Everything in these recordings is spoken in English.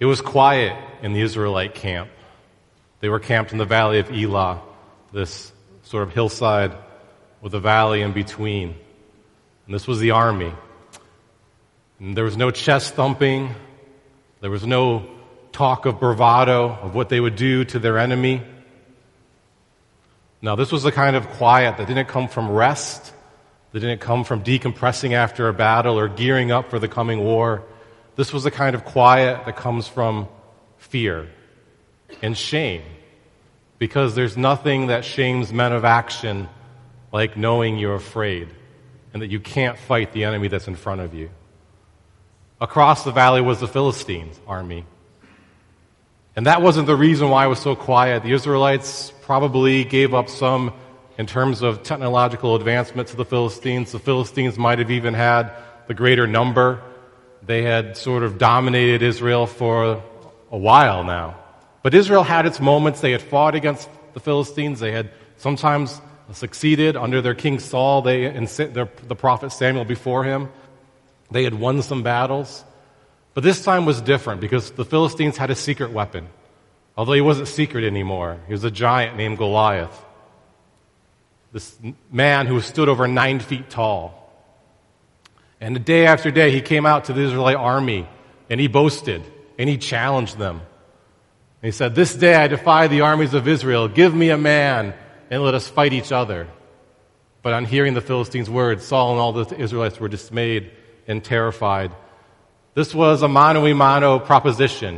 It was quiet in the Israelite camp. They were camped in the valley of Elah, this sort of hillside with a valley in between. And this was the army. And there was no chest thumping. There was no talk of bravado, of what they would do to their enemy. Now, this was the kind of quiet that didn't come from rest, that didn't come from decompressing after a battle or gearing up for the coming war. This was the kind of quiet that comes from fear and shame, because there's nothing that shames men of action like knowing you're afraid and that you can't fight the enemy that's in front of you. Across the valley was the Philistines' army. And that wasn't the reason why it was so quiet. The Israelites probably gave up some in terms of technological advancement to the Philistines. The Philistines might have even had the greater number. They had sort of dominated Israel for a while now. But Israel had its moments. They had fought against the Philistines. They had sometimes succeeded under their king Saul, the prophet Samuel before him. They had won some battles. But this time was different because the Philistines had a secret weapon. Although he wasn't secret anymore. He was a giant named Goliath. This man who stood over 9 feet tall. And day after day he came out to the Israelite army and he boasted and he challenged them. And he said, "This day I defy the armies of Israel. Give me a man and let us fight each other." But on hearing the Philistines' words, Saul and all the Israelites were dismayed and terrified. This was a mano-a-mano proposition.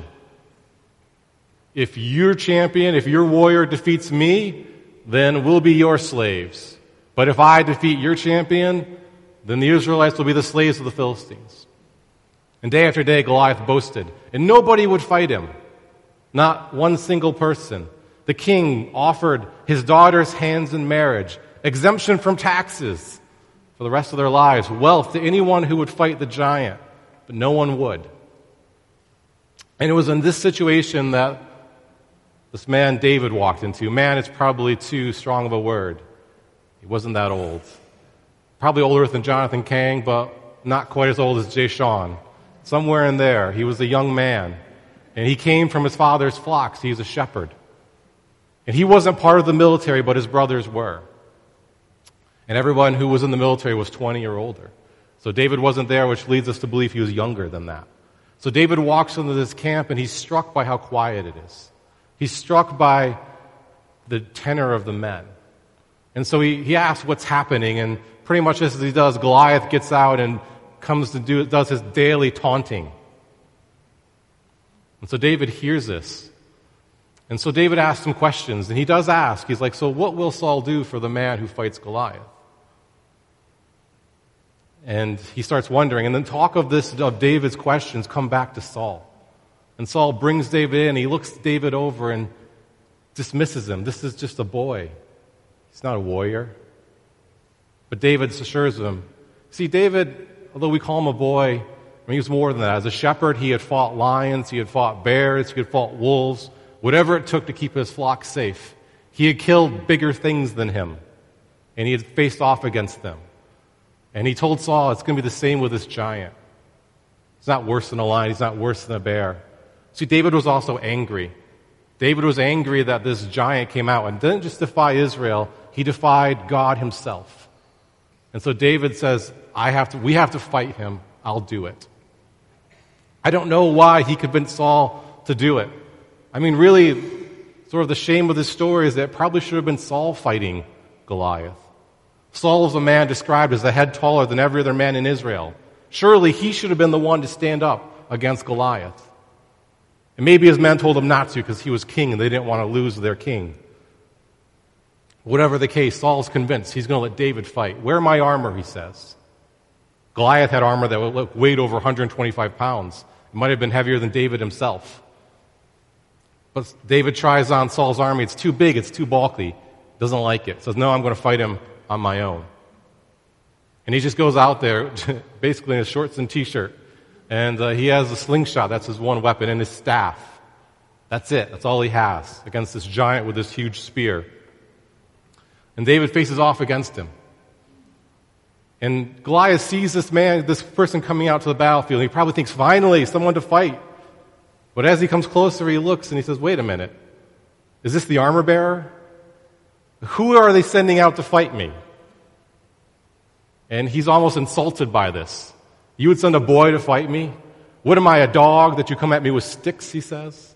If your champion, if your warrior defeats me, then we'll be your slaves. But if I defeat your champion, then the Israelites will be the slaves of the Philistines. And day after day, Goliath boasted, and nobody would fight him. Not one single person. The king offered his daughter's hands in marriage, exemption from taxes for the rest of their lives, wealth to anyone who would fight the giant, but no one would. And it was in this situation that this man David walked into. Man, it's probably too strong of a word. He wasn't that old. Probably older than Jonathan Kang, but not quite as old as Jay Sean. Somewhere in there, he was a young man. And he came from his father's flocks. He was a shepherd. And he wasn't part of the military, but his brothers were. And everyone who was in the military was 20 or older. So David wasn't there, which leads us to believe he was younger than that. So David walks into this camp, and he's struck by how quiet it is. He's struck by the tenor of the men. And so he asks what's happening, and pretty much as he does, Goliath gets out and does his daily taunting. And so David hears this. And so David asks him questions, and he does ask. He's like, "So what will Saul do for the man who fights Goliath?" And he starts wondering, and then talk of David's questions come back to Saul. And Saul brings David in, he looks David over and dismisses him. This is just a boy. He's not a warrior. But David assures him. See, David, although we call him a boy, he was more than that. As a shepherd, he had fought lions, he had fought bears, he had fought wolves, whatever it took to keep his flock safe. He had killed bigger things than him, and he had faced off against them. And he told Saul, it's going to be the same with this giant. He's not worse than a lion, he's not worse than a bear. See, David was also angry. David was angry that this giant came out and didn't just defy Israel, he defied God himself. And so David says, we have to fight him, I'll do it. I don't know why he convinced Saul to do it. I mean, really, sort of the shame of this story is that it probably should have been Saul fighting Goliath. Saul was a man described as a head taller than every other man in Israel. Surely he should have been the one to stand up against Goliath. And maybe his men told him not to because he was king and they didn't want to lose their king. Whatever the case, Saul's convinced he's going to let David fight. "Wear my armor," he says. Goliath had armor that weighed over 125 pounds. It might have been heavier than David himself. But David tries on Saul's army. It's too big, it's too bulky. Doesn't like it. Says, "No, I'm going to fight him on my own." And he just goes out there, basically in his shorts and t-shirt. And he has a slingshot. That's his one weapon, and his staff. That's it. That's all he has against this giant with this huge spear. And David faces off against him. And Goliath sees this person coming out to the battlefield. He probably thinks, finally, someone to fight. But as he comes closer, he looks and he says, wait a minute. Is this the armor bearer? Who are they sending out to fight me? And he's almost insulted by this. You would send a boy to fight me? What am I, a dog, that you come at me with sticks, he says?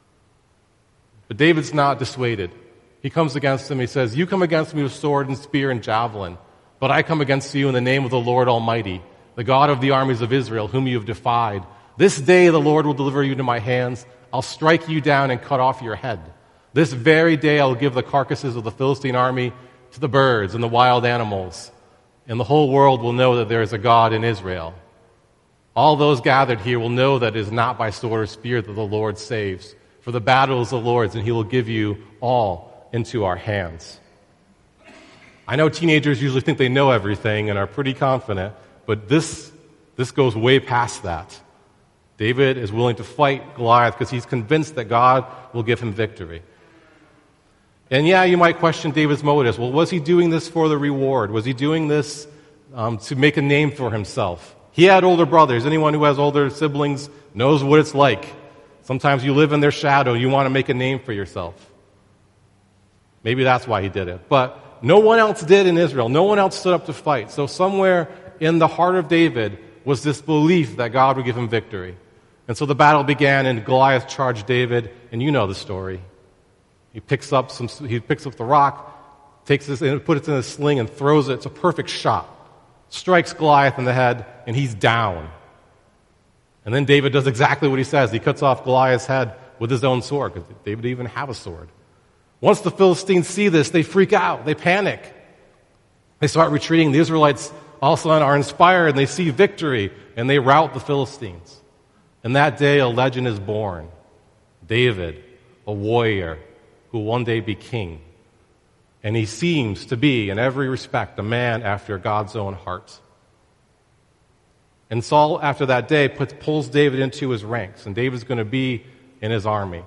But David's not dissuaded. He comes against him. He says, you come against me with sword and spear and javelin, but I come against you in the name of the Lord Almighty, the God of the armies of Israel, whom you have defied. This day the Lord will deliver you into my hands. I'll strike you down and cut off your head. This very day I'll give the carcasses of the Philistine army to the birds and the wild animals, and the whole world will know that there is a God in Israel. All those gathered here will know that it is not by sword or spear that the Lord saves, for the battle is the Lord's, and he will give you all into our hands. I know teenagers usually think they know everything and are pretty confident, but this goes way past that. David is willing to fight Goliath because he's convinced that God will give him victory. And yeah, you might question David's motives. Well, was he doing this for the reward? Was he doing this to make a name for himself? He had older brothers. Anyone who has older siblings knows what it's like. Sometimes you live in their shadow. You want to make a name for yourself. Maybe that's why he did it. But no one else did in Israel. No one else stood up to fight. So somewhere in the heart of David was this belief that God would give him victory. And so the battle began, and Goliath charged David, and you know the story. He picks up the rock, takes this and puts it in a sling and throws it. It's a perfect shot. Strikes Goliath in the head, and he's down. And then David does exactly what he says. He cuts off Goliath's head with his own sword, because David didn't even have a sword. Once the Philistines see this, they freak out. They panic. They start retreating. The Israelites all of a sudden are inspired, and they see victory, and they rout the Philistines. And that day, a legend is born. David, a warrior who will one day be king. And he seems to be, in every respect, a man after God's own heart. And Saul, after that day, pulls David into his ranks, and David's going to be in his army.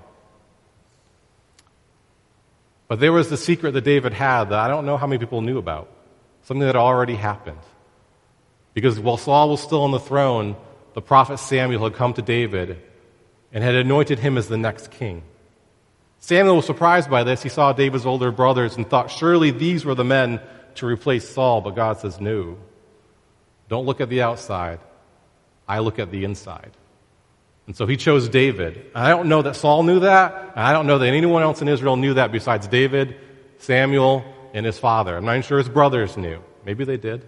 But there was the secret that David had that I don't know how many people knew about, something that already happened. Because while Saul was still on the throne, the prophet Samuel had come to David and had anointed him as the next king. Samuel was surprised by this. He saw David's older brothers and thought, surely these were the men to replace Saul. But God says, no. Don't look at the outside. I look at the inside. And so he chose David. I don't know that Saul knew that. I don't know that anyone else in Israel knew that besides David, Samuel, and his father. I'm not even sure his brothers knew. Maybe they did.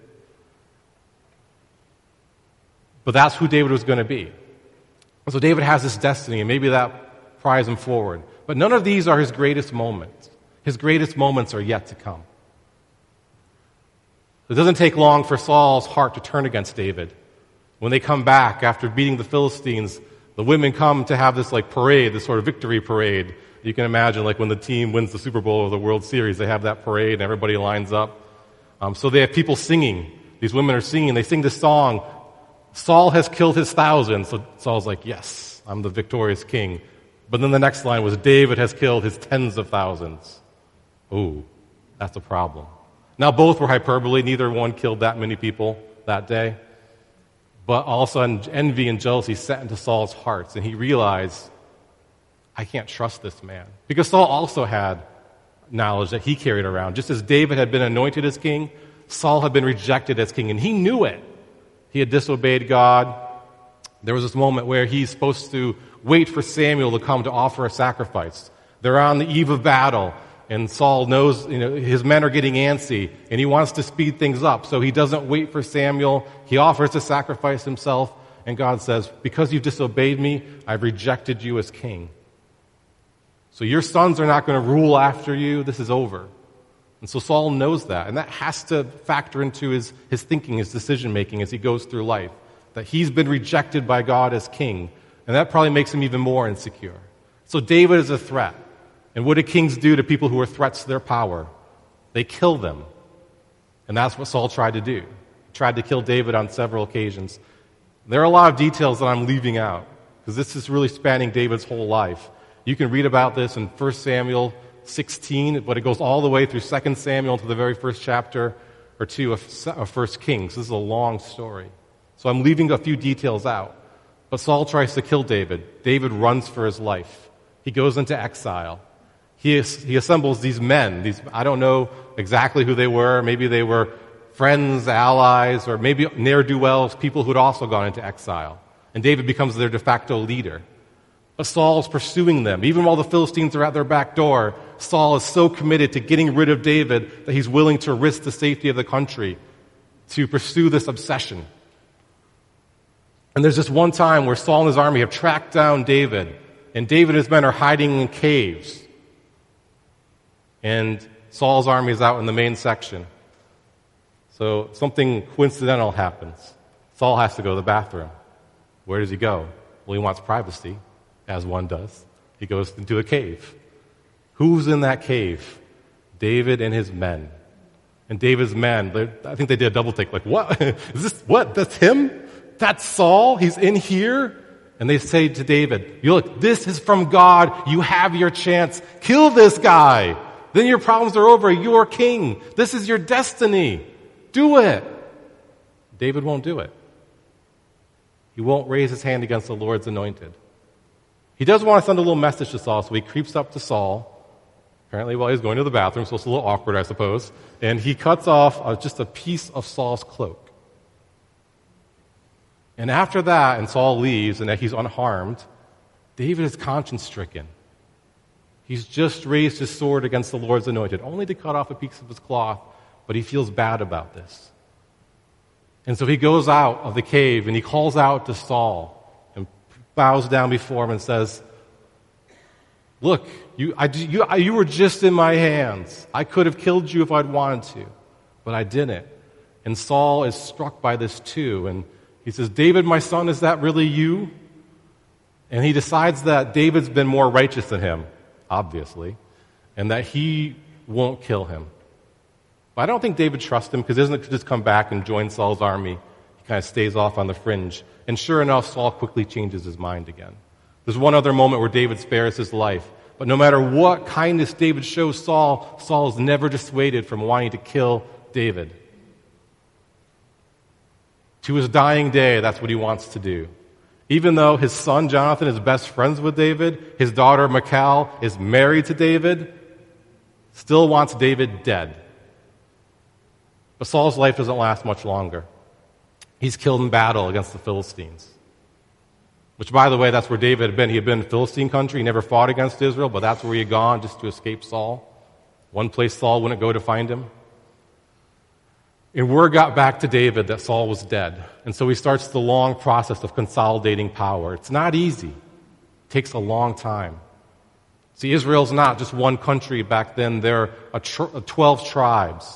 But that's who David was going to be. And so David has this destiny, and maybe that pries him forward. But none of these are his greatest moments. His greatest moments are yet to come. It doesn't take long for Saul's heart to turn against David. When they come back after beating the Philistines, the women come to have this parade, this sort of victory parade. You can imagine when the team wins the Super Bowl or the World Series, they have that parade and everybody lines up. So they have people singing. These women are singing. They sing this song, Saul has killed his thousands. So Saul's like, yes, I'm the victorious king. But then the next line was, David has killed his tens of thousands. Ooh, that's a problem. Now, both were hyperbole. Neither one killed that many people that day. But all of a sudden, envy and jealousy set into Saul's hearts, and he realized, I can't trust this man. Because Saul also had knowledge that he carried around. Just as David had been anointed as king, Saul had been rejected as king, and he knew it. He had disobeyed God. There was this moment where he's supposed to wait for Samuel to come to offer a sacrifice. They're on the eve of battle, and Saul knows, his men are getting antsy, and he wants to speed things up. So he doesn't wait for Samuel. He offers to sacrifice himself, and God says, because you've disobeyed me, I've rejected you as king. So your sons are not going to rule after you. This is over. And so Saul knows that, and that has to factor into his thinking, his decision-making as he goes through life, that he's been rejected by God as king, and that probably makes him even more insecure. So David is a threat. And what do kings do to people who are threats to their power? They kill them. And that's what Saul tried to do. He tried to kill David on several occasions. There are a lot of details that I'm leaving out, because this is really spanning David's whole life. You can read about this in 1 Samuel 16, but it goes all the way through 2 Samuel to the very first chapter or two of 1 Kings. This is a long story. So I'm leaving a few details out. But Saul tries to kill David. David runs for his life. He goes into exile. He assembles these men. I don't know exactly who they were. Maybe they were friends, allies, or maybe ne'er-do-wells, people who had also gone into exile. And David becomes their de facto leader. But Saul's pursuing them. Even while the Philistines are at their back door, Saul is so committed to getting rid of David that he's willing to risk the safety of the country to pursue this obsession. And there's this one time where Saul and his army have tracked down David, and David and his men are hiding in caves. And Saul's army is out in the main section. So something coincidental happens. Saul has to go to the bathroom. Where does he go? Well, he wants privacy, as one does. He goes into a cave. Who's in that cave? David and his men. And David's men, I think they did a double take, like, what? Is this, what? That's him? That's Saul? He's in here? And they say to David, look, this is from God. You have your chance. Kill this guy. Then your problems are over. You're king. This is your destiny. Do it. David won't do it. He won't raise his hand against the Lord's anointed. He does want to send a little message to Saul, so he creeps up to Saul, apparently while he's going to the bathroom, so it's a little awkward, I suppose, and he cuts off just a piece of Saul's cloak. And after that, and Saul leaves, and that he's unharmed, David is conscience-stricken. He's just raised his sword against the Lord's anointed, only to cut off a piece of his cloth, but he feels bad about this. And so he goes out of the cave, and he calls out to Saul, and bows down before him and says, look, you were just in my hands. I could have killed you if I'd wanted to, but I didn't. And Saul is struck by this too, and he says, David, my son, is that really you? And he decides that David's been more righteous than him, obviously, and that he won't kill him. But I don't think David trusts him, because he doesn't just come back and join Saul's army. He kind of stays off on the fringe. And sure enough, Saul quickly changes his mind again. There's one other moment where David spares his life. But no matter what kindness David shows Saul, Saul is never dissuaded from wanting to kill David. To his dying day, that's what he wants to do. Even though his son Jonathan is best friends with David, his daughter Michal is married to David, still wants David dead. But Saul's life doesn't last much longer. He's killed in battle against the Philistines. Which, by the way, that's where David had been. He had been in Philistine country. He never fought against Israel, but that's where he had gone just to escape Saul. One place Saul wouldn't go to find him. And word got back to David that Saul was dead. And so he starts the long process of consolidating power. It's not easy. It takes a long time. See, Israel's not just one country back then. There are 12 tribes.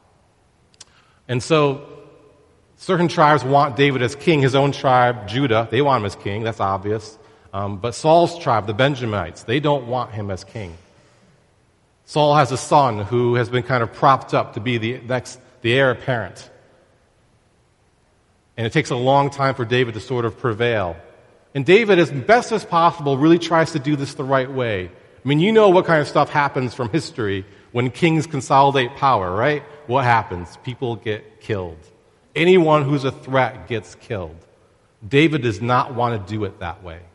And so certain tribes want David as king. His own tribe, Judah, they want him as king. That's obvious. But Saul's tribe, the Benjamites, they don't want him as king. Saul has a son who has been kind of propped up to be the heir apparent. And it takes a long time for David to sort of prevail. And David, as best as possible, really tries to do this the right way. I mean, you know what kind of stuff happens from history when kings consolidate power, right? What happens? People get killed. Anyone who's a threat gets killed. David does not want to do it that way.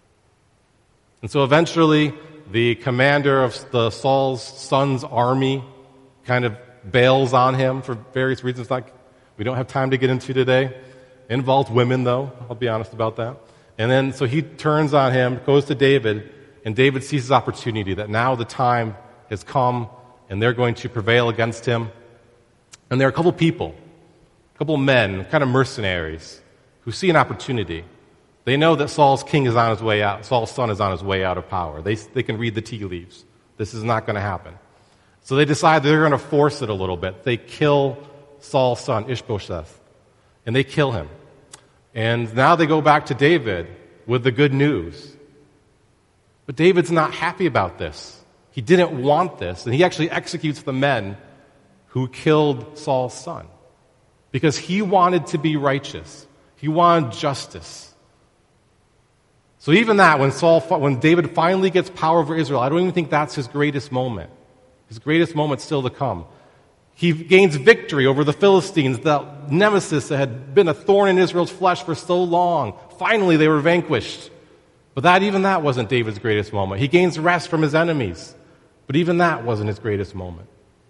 And so eventually, the commander of the Saul's son's army kind of bails on him for various reasons like we don't have time to get into today. It involves women, though. I'll be honest about that. And then, so he turns on him, goes to David, and David sees his opportunity that now the time has come, and they're going to prevail against him. And there are a couple people, a couple men, kind of mercenaries, who see an opportunity. They know that Saul's king is on his way out. Saul's son is on his way out of power. They can read the tea leaves. This is not going to happen. So they decide they're going to force it a little bit. They kill Saul's son, Ishbosheth, and they kill him. And now they go back to David with the good news. But David's not happy about this. He didn't want this, and he actually executes the men who killed Saul's son because he wanted to be righteous. He wanted justice. So even that, when David finally gets power over Israel, I don't even think that's his greatest moment. His greatest moment's still to come. He gains victory over the Philistines, the nemesis that had been a thorn in Israel's flesh for so long. finally they were vanquished. But even that wasn't David's greatest moment. He gains rest from his enemies, but even that wasn't his greatest moment.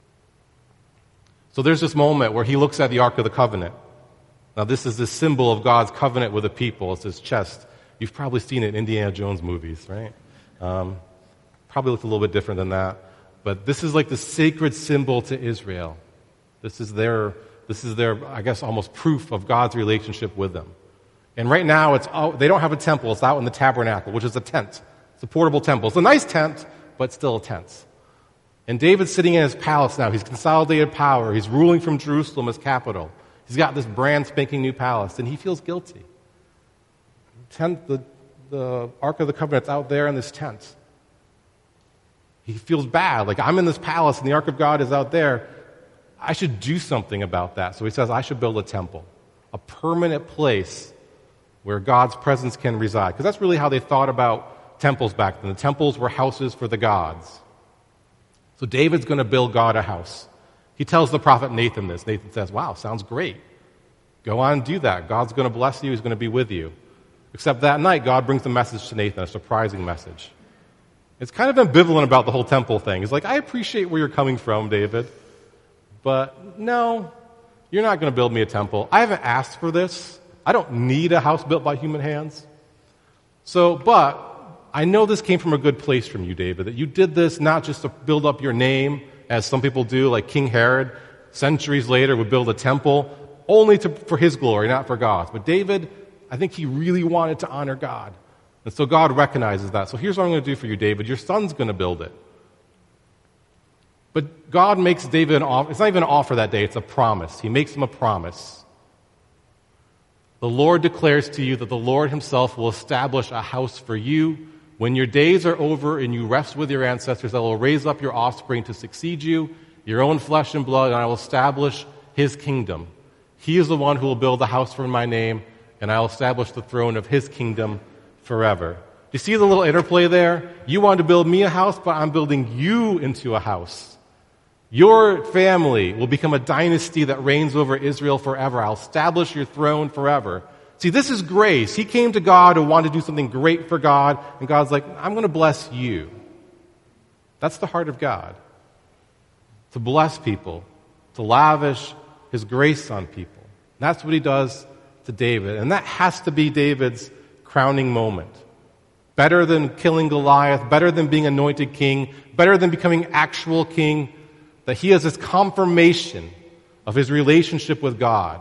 So there's this moment where he looks at the Ark of the Covenant. Now this is the symbol of God's covenant with the people. It's his chest. You've probably seen it in Indiana Jones movies, right? Probably looked a little bit different than that. But this is like the sacred symbol to Israel. This is their, I guess, almost proof of God's relationship with them. And right now, they don't have a temple. It's out in the tabernacle, which is a tent. It's a portable temple. It's a nice tent, but still a tent. And David's sitting in his palace now. He's consolidated power. He's ruling from Jerusalem as capital. He's got this brand spanking new palace, and he feels guilty. The Ark of the Covenant's out there in this tent. He feels bad. Like, I'm in this palace, and the Ark of God is out there. I should do something about that. So he says, I should build a temple, a permanent place where God's presence can reside. Because that's really how they thought about temples back then. The temples were houses for the gods. So David's going to build God a house. He tells the prophet Nathan this. Nathan says, wow, sounds great. Go on and do that. God's going to bless you. He's going to be with you. Except that night, God brings a message to Nathan, a surprising message. It's kind of ambivalent about the whole temple thing. He's like, I appreciate where you're coming from, David, but no, you're not going to build me a temple. I haven't asked for this. I don't need a house built by human hands. But I know this came from a good place from you, David, that you did this not just to build up your name, as some people do, like King Herod, centuries later would build a temple only for his glory, not for God's. But David, I think he really wanted to honor God. And so God recognizes that. So here's what I'm going to do for you, David. Your son's going to build it. But God makes David an offer. It's not even an offer that day. It's a promise. He makes him a promise. The Lord declares to you that the Lord himself will establish a house for you. When your days are over and you rest with your ancestors, I will raise up your offspring to succeed you, your own flesh and blood, and I will establish his kingdom. He is the one who will build a house for my name, and I will establish the throne of his kingdom forever. Do you see the little interplay there? You wanted to build me a house, but I'm building you into a house. Your family will become a dynasty that reigns over Israel forever. I'll establish your throne forever. See, this is grace. He came to God and wanted to do something great for God, and God's like, I'm going to bless you. That's the heart of God. To bless people, to lavish his grace on people. And that's what he does to David. And that has to be David's crowning moment. Better than killing Goliath, better than being anointed king, better than becoming actual king, that he has this confirmation of his relationship with God.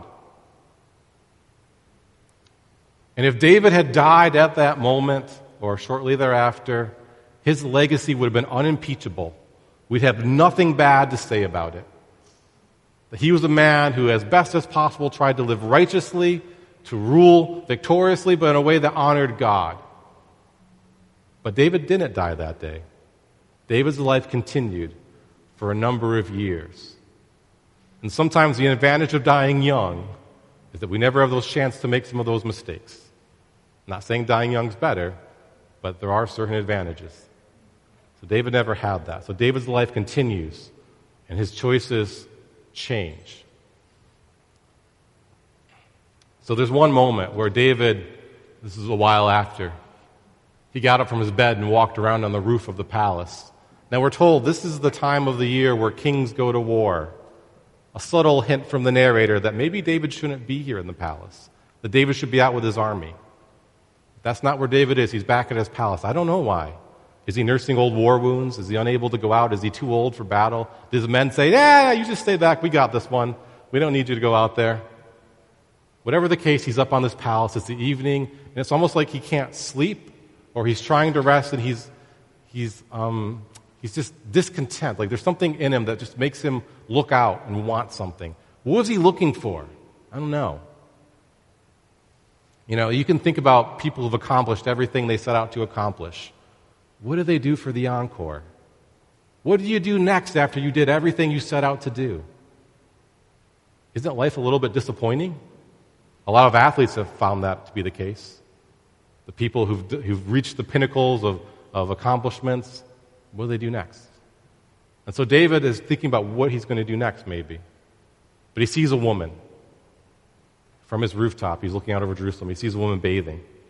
And if David had died at that moment, or shortly thereafter, his legacy would have been unimpeachable. We'd have nothing bad to say about it. That he was a man who, as best as possible, tried to live righteously, to rule victoriously, but in a way that honored God. But David didn't die that day. David's life continued for a number of years. And sometimes the advantage of dying young is that we never have those chance to make some of those mistakes. I'm not saying dying young is better, but there are certain advantages. So David never had that. So David's life continues, and his choices change. So there's one moment where David, this is a while after, he got up from his bed and walked around on the roof of the palace. Now we're told this is the time of the year where kings go to war. A subtle hint from the narrator that maybe David shouldn't be here in the palace, that David should be out with his army. That's not where David is. He's back at his palace. I don't know why. Is he nursing old war wounds? Is he unable to go out? Is he too old for battle? Do the men say, yeah, you just stay back. We got this one. We don't need you to go out there. Whatever the case, he's up on this palace. It's the evening, and it's almost like he can't sleep, or he's trying to rest, and he's just discontent. Like there's something in him that just makes him look out and want something. What was he looking for? I don't know. You know, you can think about people who've accomplished everything they set out to accomplish. What do they do for the encore? What do you do next after you did everything you set out to do? Isn't life a little bit disappointing? A lot of athletes have found that to be the case. The people who've reached the pinnacles of accomplishments, what do they do next? And so David is thinking about what he's going to do next, maybe. But he sees a woman from his rooftop. He's looking out over Jerusalem. He sees a woman bathing.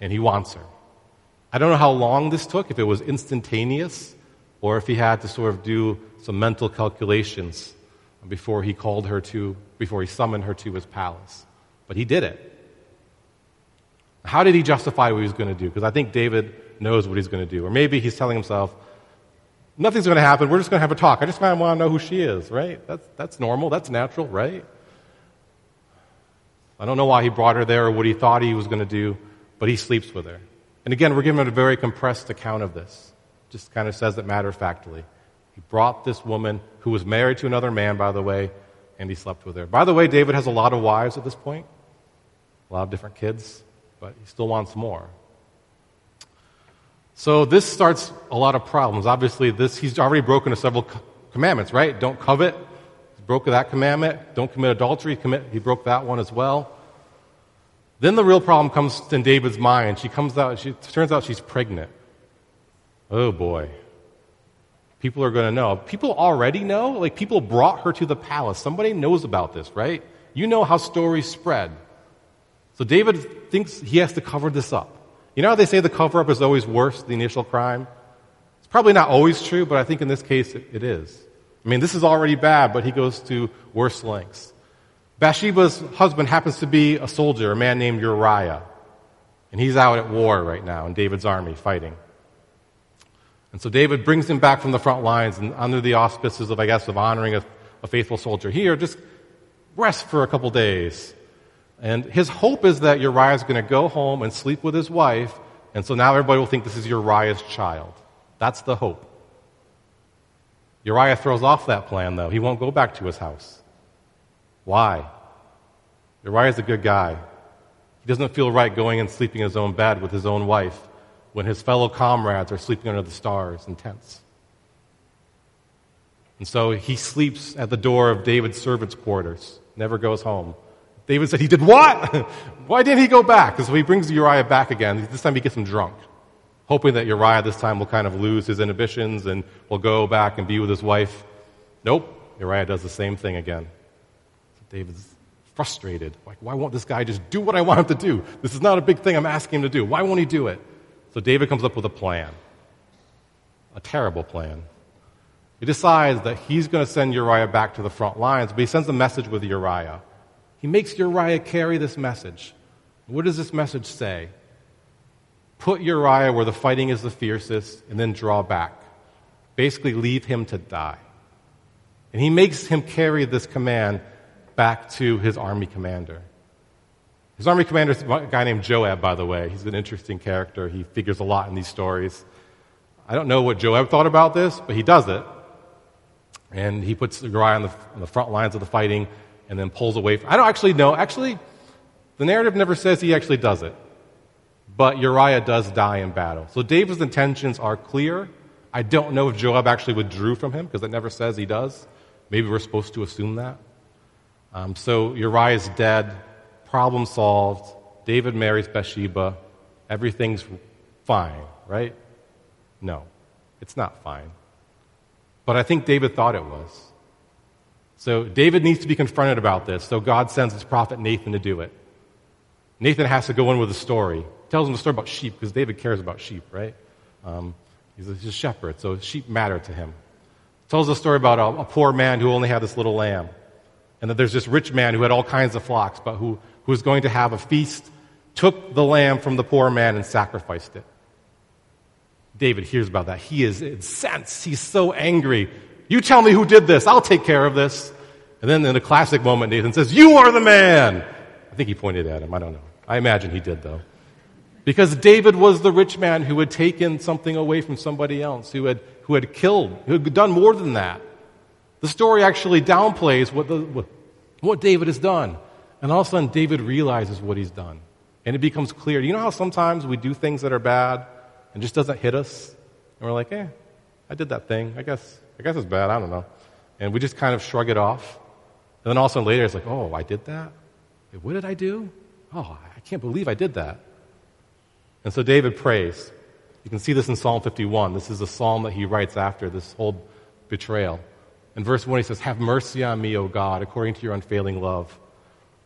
and he wants her. I don't know how long this took, if it was instantaneous, or if he had to sort of do some mental calculations before he summoned her to his palace. But he did it. How did he justify what he was going to do? Because I think David knows what he's going to do. Or maybe he's telling himself, nothing's going to happen, we're just going to have a talk. I just kind of want to know who she is, right? That's normal, that's natural, right? I don't know why he brought her there or what he thought he was going to do, but he sleeps with her. And again, we're given a very compressed account of this. Just kind of says it matter-of-factly. He brought this woman who was married to another man, by the way, and he slept with her. By the way, David has a lot of wives at this point, a lot of different kids, but he still wants more. So this starts a lot of problems. Obviously, he's already broken several commandments, right? Don't covet. He broke that commandment. Don't commit adultery. He broke that one as well. Then the real problem comes in David's mind. Turns out she's pregnant. Oh boy. People are going to know. People already know. Like, people brought her to the palace. Somebody knows about this, right? You know how stories spread. So David thinks he has to cover this up. You know how they say the cover-up is always worse than the initial crime? It's probably not always true, but I think in this case it is. I mean, this is already bad, but he goes to worse lengths. Bathsheba's husband happens to be a soldier, a man named Uriah. And he's out at war right now in David's army fighting. And so David brings him back from the front lines and under the auspices of honoring a faithful soldier. Here, just rest for a couple days. And his hope is that Uriah is going to go home and sleep with his wife, and so now everybody will think this is Uriah's child. That's the hope. Uriah throws off that plan, though. He won't go back to his house. Why? Uriah's a good guy. He doesn't feel right going and sleeping in his own bed with his own wife when his fellow comrades are sleeping under the stars in tents. And so he sleeps at the door of David's servants' quarters, never goes home. David said, he did what? Why didn't he go back? And so he brings Uriah back again. This time he gets him drunk, hoping that Uriah this time will kind of lose his inhibitions and will go back and be with his wife. Nope. Uriah does the same thing again. So David's frustrated. Like, why won't this guy just do what I want him to do? This is not a big thing I'm asking him to do. Why won't he do it? So David comes up with a plan. A terrible plan. He decides that he's going to send Uriah back to the front lines, but he sends a message with Uriah. He makes Uriah carry this message. What does this message say? Put Uriah where the fighting is the fiercest, and then draw back. Basically, leave him to die. And he makes him carry this command back to his army commander. His army commander is a guy named Joab, by the way. He's an interesting character. He figures a lot in these stories. I don't know what Joab thought about this, but he does it. And he puts Uriah on the front lines of the fighting and then pulls away. I don't actually know. Actually, the narrative never says he actually does it. But Uriah does die in battle. So David's intentions are clear. I don't know if Joab actually withdrew from him, because it never says he does. Maybe we're supposed to assume that. So Uriah's dead. Problem solved. David marries Bathsheba. Everything's fine, right? No, it's not fine. But I think David thought it was. So David needs to be confronted about this, so God sends his prophet Nathan to do it. Nathan has to go in with a story. Tells him a story about sheep, because David cares about sheep, right? He's a shepherd, so sheep matter to him. Tells a story about a poor man who only had this little lamb. And that there's this rich man who had all kinds of flocks, but who was going to have a feast, took the lamb from the poor man and sacrificed it. David hears about that. He is incensed. He's so angry. You tell me who did this. I'll take care of this. And then in a classic moment, Nathan says, you are the man. I think he pointed at him. I don't know. I imagine he did, though. Because David was the rich man who had taken something away from somebody else, who had killed, who had done more than that. The story actually downplays what David has done. And all of a sudden, David realizes what he's done. And it becomes clear. You know how sometimes we do things that are bad and just doesn't hit us? And we're like, I did that thing. I guess it's bad. I don't know. And we just kind of shrug it off. And then all of a sudden later, it's like, oh, I did that? What did I do? Oh, I can't believe I did that. And so David prays. You can see this in Psalm 51. This is a psalm that he writes after this whole betrayal. In verse 1, he says, have mercy on me, O God, according to your unfailing love.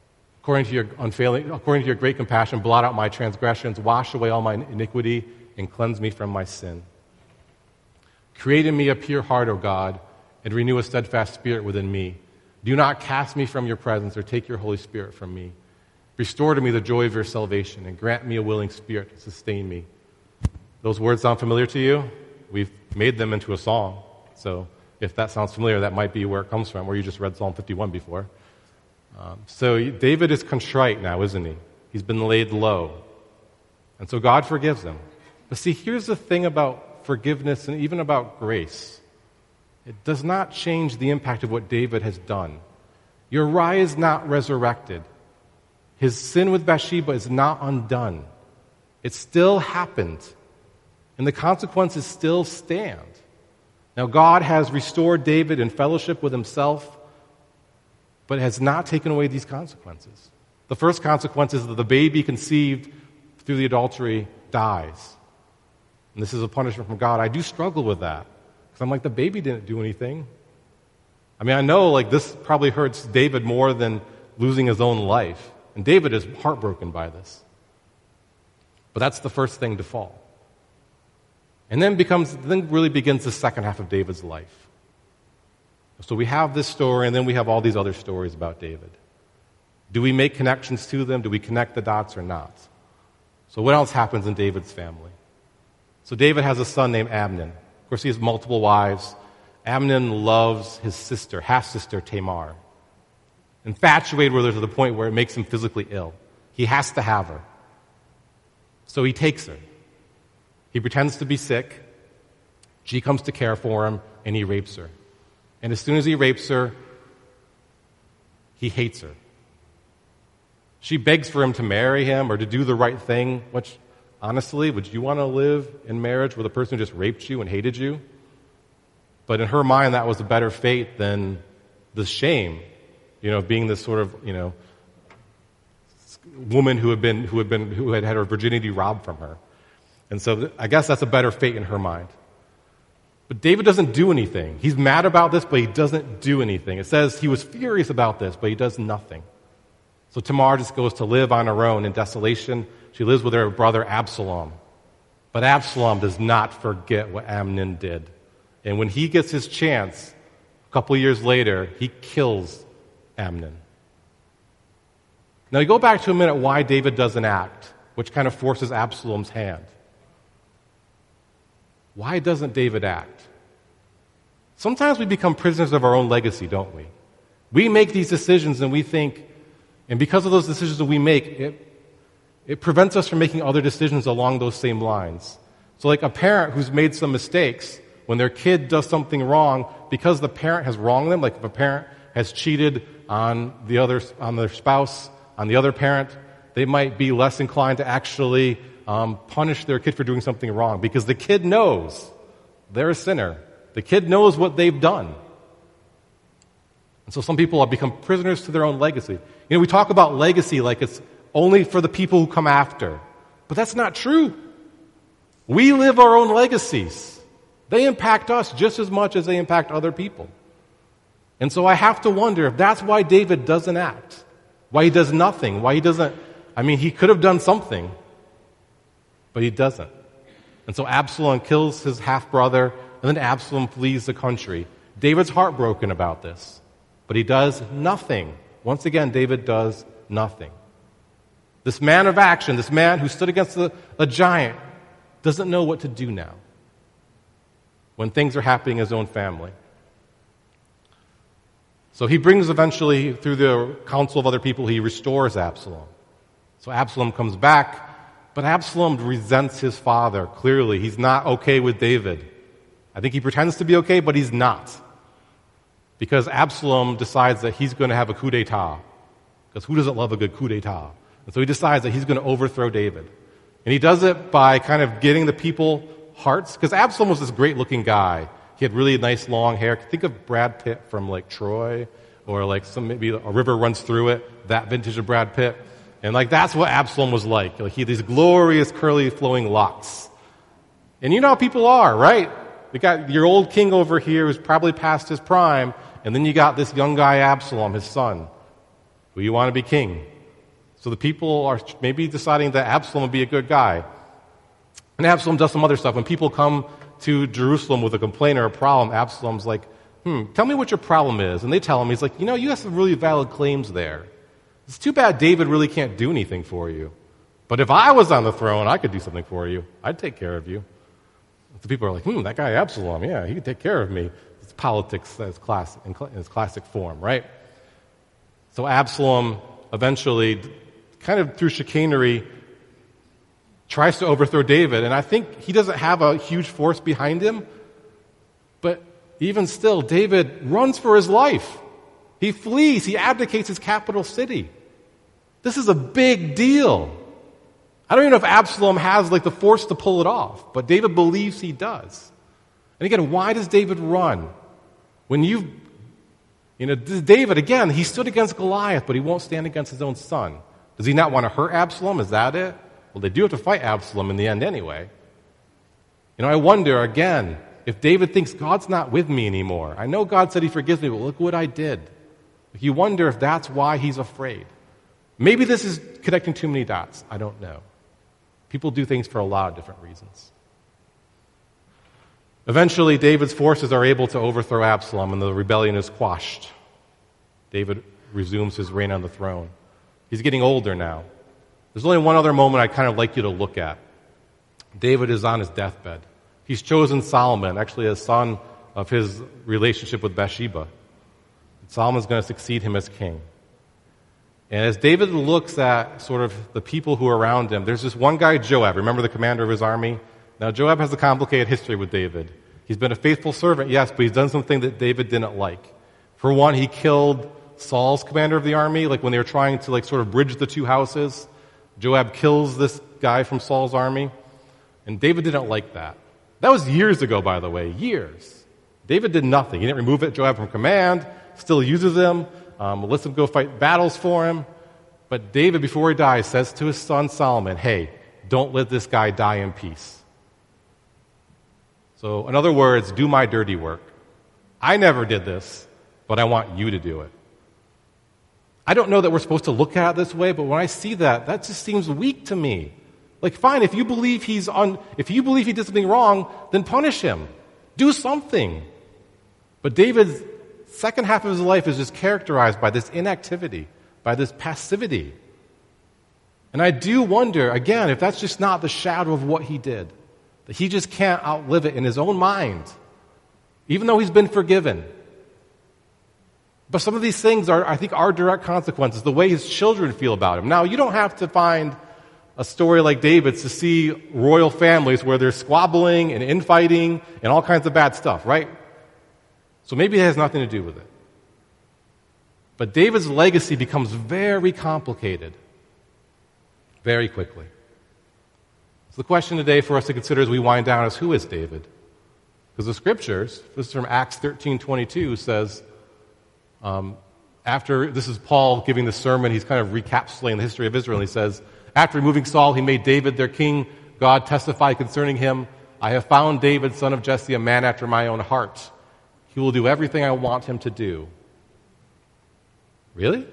According to your great compassion, blot out my transgressions, wash away all my iniquity, and cleanse me from my sin. Create in me a pure heart, O God, and renew a steadfast spirit within me. Do not cast me from your presence or take your Holy Spirit from me. Restore to me the joy of your salvation and grant me a willing spirit to sustain me. Those words sound familiar to you? We've made them into a song. So if that sounds familiar, that might be where it comes from, or you just read Psalm 51 before. So David is contrite now, isn't he? He's been laid low. And so God forgives him. But see, here's the thing about forgiveness and even about grace. It does not change the impact of what David has done. Uriah is not resurrected. His sin with Bathsheba is not undone. It still happened. And the consequences still stand. Now, God has restored David in fellowship with himself, but has not taken away these consequences. The first consequence is that the baby conceived through the adultery dies. And this is a punishment from God. I do struggle with that. Because I'm like, the baby didn't do anything. I mean, I know like this probably hurts David more than losing his own life. And David is heartbroken by this. But that's the first thing to fall. And then really begins the second half of David's life. So we have this story, and then we have all these other stories about David. Do we make connections to them? Do we connect the dots or not? So what else happens in David's family? So David has a son named Amnon. Of course, he has multiple wives. Amnon loves his sister, half-sister Tamar. Infatuated with her to the point where it makes him physically ill. He has to have her. So he takes her. He pretends to be sick. She comes to care for him, and he rapes her. And as soon as he rapes her, he hates her. She begs for him to marry him or to do the right thing, which, honestly, would you want to live in marriage with a person who just raped you and hated you? But in her mind, that was a better fate than the shame, of being this sort of, woman who had had her virginity robbed from her. And so I guess that's a better fate in her mind. But David doesn't do anything. He's mad about this, but he doesn't do anything. It says he was furious about this, but he does nothing. So Tamar just goes to live on her own in desolation. She lives with her brother Absalom. But Absalom does not forget what Amnon did. And when he gets his chance, a couple of years later, he kills Amnon. Now you go back to a minute why David doesn't act, which kind of forces Absalom's hand. Why doesn't David act? Sometimes we become prisoners of our own legacy, don't we? We make these decisions and we think, and because of those decisions that we make, it prevents us from making other decisions along those same lines. So like a parent who's made some mistakes, when their kid does something wrong, because the parent has wronged them, like if a parent has cheated on their spouse, on the other parent, they might be less inclined to actually punish their kid for doing something wrong because the kid knows they're a sinner. The kid knows what they've done. And so some people have become prisoners to their own legacy. We talk about legacy like it's only for the people who come after. But that's not true. We live our own legacies. They impact us just as much as they impact other people. And so I have to wonder if that's why David doesn't act. Why he does nothing. Why he doesn't. He could have done something. But he doesn't. And so Absalom kills his half-brother, and then Absalom flees the country. David's heartbroken about this. But he does nothing. Once again, David does nothing. This man of action, this man who stood against a giant, doesn't know what to do now when things are happening in his own family. So he brings eventually, through the counsel of other people, he restores Absalom. So Absalom comes back, but Absalom resents his father, clearly. He's not okay with David. I think he pretends to be okay, but he's not. Because Absalom decides that he's going to have a coup d'etat. Because who doesn't love a good coup d'etat? And so he decides that he's going to overthrow David. And he does it by kind of getting the people hearts. Because Absalom was this great-looking guy. He had really nice long hair. Think of Brad Pitt from like Troy, or like maybe a river runs through it, that vintage of Brad Pitt. And like that's what Absalom was like. He had these glorious curly flowing locks. And you know how people are, right? You got your old king over here who's probably past his prime, and then you got this young guy Absalom, his son, who you want to be king. So the people are maybe deciding that Absalom would be a good guy. And Absalom does some other stuff. When people come to Jerusalem with a complaint or a problem, Absalom's like, tell me what your problem is. And they tell him, he's like, you have some really valid claims there. It's too bad David really can't do anything for you. But if I was on the throne, I could do something for you. I'd take care of you. So people are like, that guy Absalom, yeah, he could take care of me. It's politics in its classic form, right? So Absalom eventually, kind of through chicanery, tries to overthrow David. And I think he doesn't have a huge force behind him. But even still, David runs for his life. He flees. He abdicates his capital city. This is a big deal. I don't even know if Absalom has the force to pull it off, but David believes he does. And again, why does David run? When David, again, he stood against Goliath, but he won't stand against his own son. Does he not want to hurt Absalom? Is that it? Well, they do have to fight Absalom in the end anyway. I wonder, again, if David thinks God's not with me anymore. I know God said he forgives me, but look what I did. You wonder if that's why he's afraid. Maybe this is connecting too many dots. I don't know. People do things for a lot of different reasons. Eventually, David's forces are able to overthrow Absalom, and the rebellion is quashed. David resumes his reign on the throne. He's getting older now. There's only one other moment I'd kind of like you to look at. David is on his deathbed. He's chosen Solomon, actually a son of his relationship with Bathsheba. Solomon's going to succeed him as king. And as David looks at sort of the people who are around him, there's this one guy, Joab. Remember the commander of his army? Now, Joab has a complicated history with David. He's been a faithful servant, yes, but he's done something that David didn't like. For one, he killed Saul's commander of the army, when they were trying to sort of bridge the two houses. Joab kills this guy from Saul's army, and David didn't like that. That was years ago, by the way, years. David did nothing. He didn't remove Joab from command, still uses him, lets him go fight battles for him. But David, before he dies, says to his son Solomon, hey, don't let this guy die in peace. So, in other words, do my dirty work. I never did this, but I want you to do it. I don't know that we're supposed to look at it this way, but when I see that just seems weak to me. Fine, if you believe he did something wrong, then punish him. Do something. But David's second half of his life is just characterized by this inactivity, by this passivity. And I do wonder, again, if that's just not the shadow of what he did, that he just can't outlive it in his own mind, even though he's been forgiven. But some of these things I think, are direct consequences, the way his children feel about him. Now, you don't have to find a story like David's to see royal families where there's squabbling and infighting and all kinds of bad stuff, right? So maybe it has nothing to do with it. But David's legacy becomes very complicated very quickly. So the question today for us to consider as we wind down is, who is David? Because the scriptures, this is from Acts 13:22, says, this is Paul giving the sermon, he's kind of recapitulating the history of Israel, and he says, after removing Saul, he made David their king. God testified concerning him, I have found David, son of Jesse, a man after my own heart. He will do everything I want him to do. Really?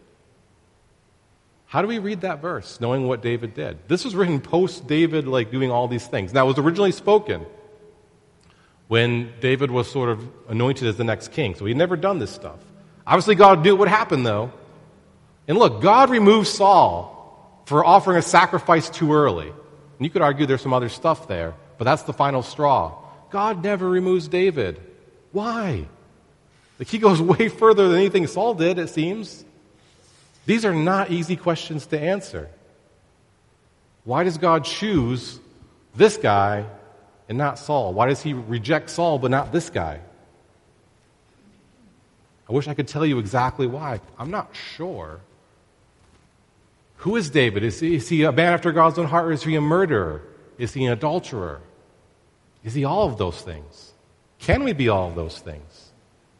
How do we read that verse, knowing what David did? This was written post-David, doing all these things. Now, it was originally spoken when David was sort of anointed as the next king, so he'd never done this stuff. Obviously, God knew what would happen, though. And look, God removed Saul for offering a sacrifice too early. And you could argue there's some other stuff there, but that's the final straw. God never removes David. Why? He goes way further than anything Saul did, it seems. These are not easy questions to answer. Why does God choose this guy and not Saul? Why does he reject Saul but not this guy? I wish I could tell you exactly why. I'm not sure. Who is David? Is he a man after God's own heart, or is he a murderer? Is he an adulterer? Is he all of those things? Can we be all of those things?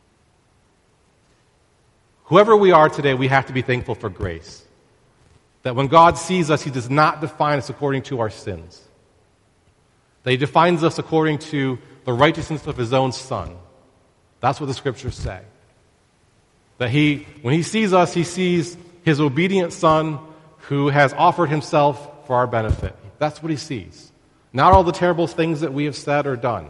Whoever we are today, we have to be thankful for grace. That when God sees us, he does not define us according to our sins. That he defines us according to the righteousness of his own Son. That's what the scriptures say. That when he sees us, he sees his obedient Son who has offered himself for our benefit. That's what he sees. Not all the terrible things that we have said or done.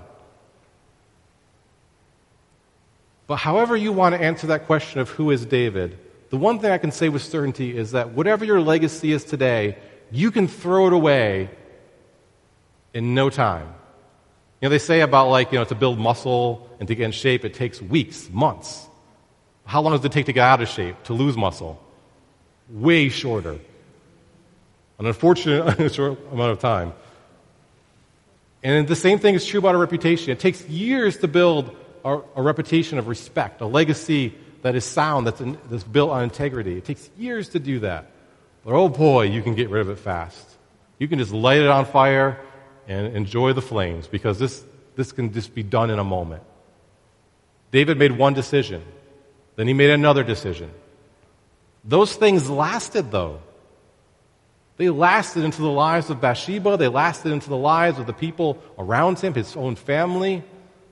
But however you want to answer that question of who is David, the one thing I can say with certainty is that whatever your legacy is today, you can throw it away in no time. They say about to build muscle and to get in shape, it takes weeks, months. How long does it take to get out of shape, to lose muscle? Way shorter. An unfortunate short amount of time. And the same thing is true about a reputation. It takes years to build a reputation of respect, a legacy that is sound, that's built on integrity. It takes years to do that. But oh boy, you can get rid of it fast. You can just light it on fire and enjoy the flames, because this can just be done in a moment. David made one decision. Then he made another decision. Those things lasted, though. They lasted into the lives of Bathsheba. They lasted into the lives of the people around him, his own family.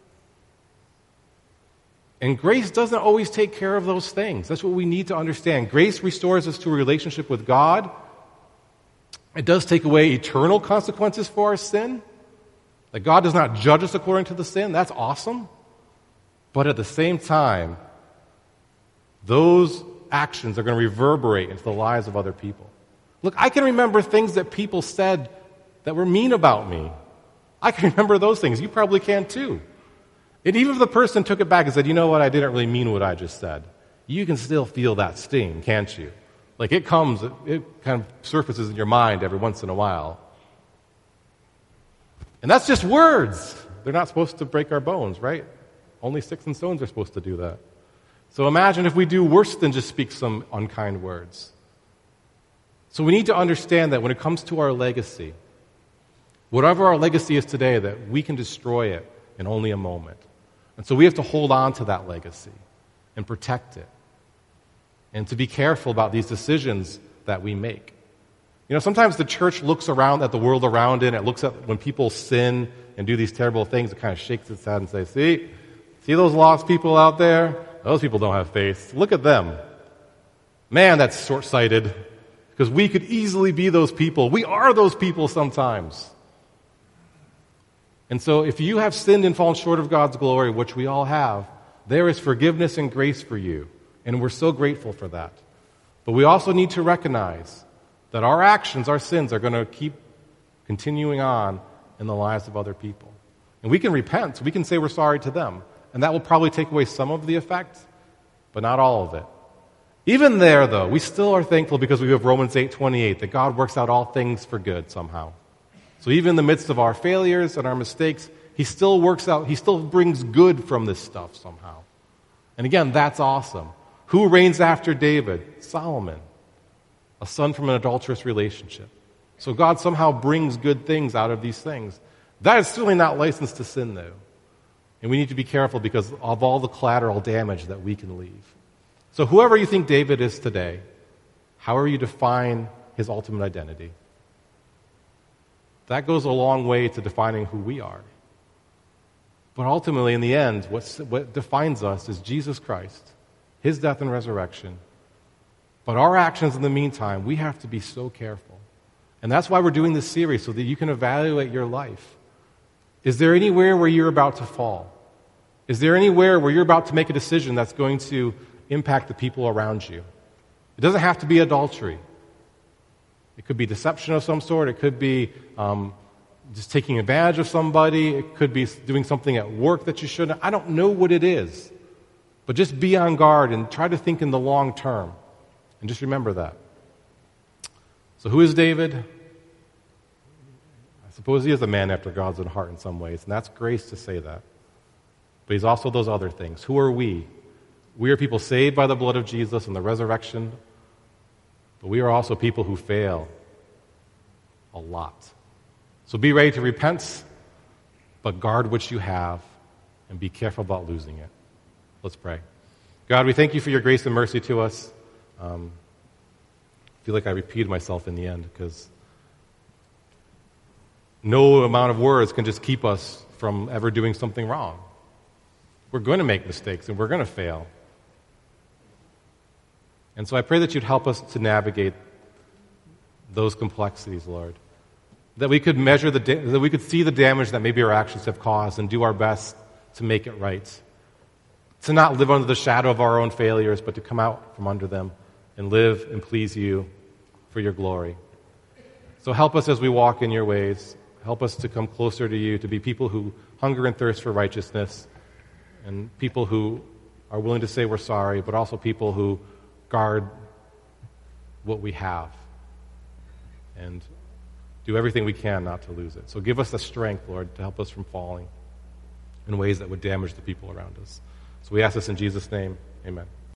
And grace doesn't always take care of those things. That's what we need to understand. Grace restores us to a relationship with God. It does take away eternal consequences for our sin. That God does not judge us according to the sin. That's awesome. But at the same time, those actions are going to reverberate into the lives of other people. Look, I can remember things that people said that were mean about me. I can remember those things. You probably can too. And even if the person took it back and said, you know what, I didn't really mean what I just said, you can still feel that sting, can't you? It kind of surfaces in your mind every once in a while. And that's just words. They're not supposed to break our bones, right? Only sticks and stones are supposed to do that. So imagine if we do worse than just speak some unkind words. So we need to understand that when it comes to our legacy, whatever our legacy is today, that we can destroy it in only a moment. And so we have to hold on to that legacy and protect it, and to be careful about these decisions that we make. Sometimes the church looks around at the world around it, and it looks at when people sin and do these terrible things, it kind of shakes its head and says, see those lost people out there? Those people don't have faith. Look at them. Man, that's short-sighted, because we could easily be those people. We are those people sometimes. And so if you have sinned and fallen short of God's glory, which we all have, there is forgiveness and grace for you. And we're so grateful for that. But we also need to recognize that our actions, our sins, are going to keep continuing on in the lives of other people. And we can repent. We can say we're sorry to them. And that will probably take away some of the effect, but not all of it. Even there, though, we still are thankful because we have Romans 8:28, that God works out all things for good somehow. So even in the midst of our failures and our mistakes, He still brings good from this stuff somehow. And again, that's awesome. Who reigns after David? Solomon, a son from an adulterous relationship. So God somehow brings good things out of these things. That is certainly not license to sin, though. And we need to be careful because of all the collateral damage that we can leave. So whoever you think David is today, however you define his ultimate identity, that goes a long way to defining who we are. But ultimately, in the end, what defines us is Jesus Christ, His death and resurrection. But our actions in the meantime, we have to be so careful. And that's why we're doing this series, so that you can evaluate your life. Is there anywhere where you're about to fall? Is there anywhere where you're about to make a decision that's going to impact the people around you? It doesn't have to be adultery. It could be deception of some sort. It could be just taking advantage of somebody. It could be doing something at work that you shouldn't. I don't know what it is. But just be on guard and try to think in the long term. And just remember that. So who is David? I suppose he is a man after God's own heart in some ways, and that's grace to say that. But he's also those other things. Who are we? We are people saved by the blood of Jesus and the resurrection, but we are also people who fail a lot. So be ready to repent, but guard what you have and be careful about losing it. Let's pray. God, we thank you for your grace and mercy to us. I feel like I repeated myself in the end because no amount of words can just keep us from ever doing something wrong. We're going to make mistakes and we're going to fail. And so I pray that you'd help us to navigate those complexities, Lord. That we could measure that we could see the damage that maybe our actions have caused and do our best to make it right. To not live under the shadow of our own failures, but to come out from under them and live and please you for your glory. So help us as we walk in your ways. Help us to come closer to you, to be people who hunger and thirst for righteousness, and people who are willing to say we're sorry, but also people who guard what we have and do everything we can not to lose it. So give us the strength, Lord, to help us from falling in ways that would damage the people around us. So we ask this in Jesus' name. Amen.